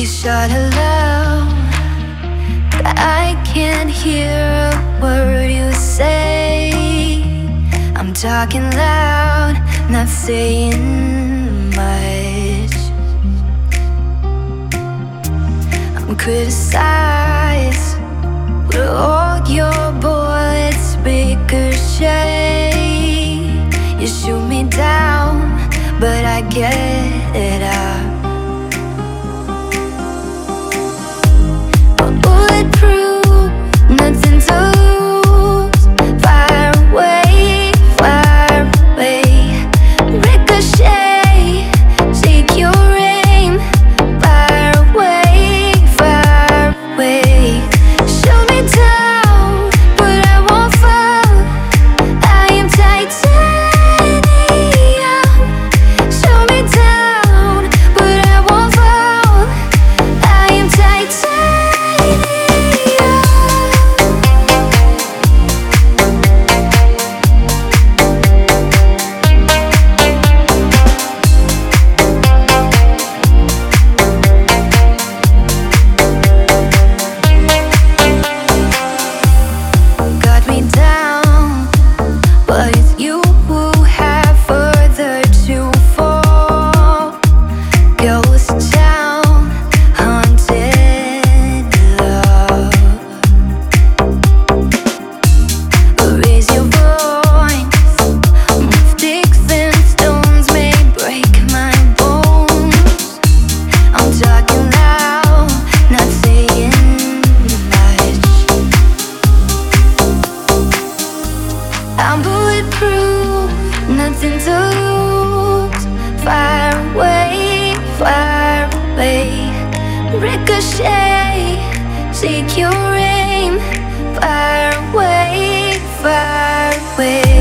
You shot a love that I can't hear a word you say. I'm talking loud, not saying much. I'm criticized, but all your bullets ricochet. You shoot me down, but I get up. Bulletproof, nothing to lose. Fire away, fire away. Ricochet, take your aim. Fire away, fire away. Shoot me down, but I won't fall. I am titanium. Shoot me down, but I won't fall. I am titanium. Got me down, but it's you who have further to fall. Ghost town, haunted love. Raise your voice, sticks and stones may break my bones. I'm talking loud, not saying much. I'm bulletproof, nothing to lose. Fire away, fire away. Ricochet, take your aim. Fire away, fire away.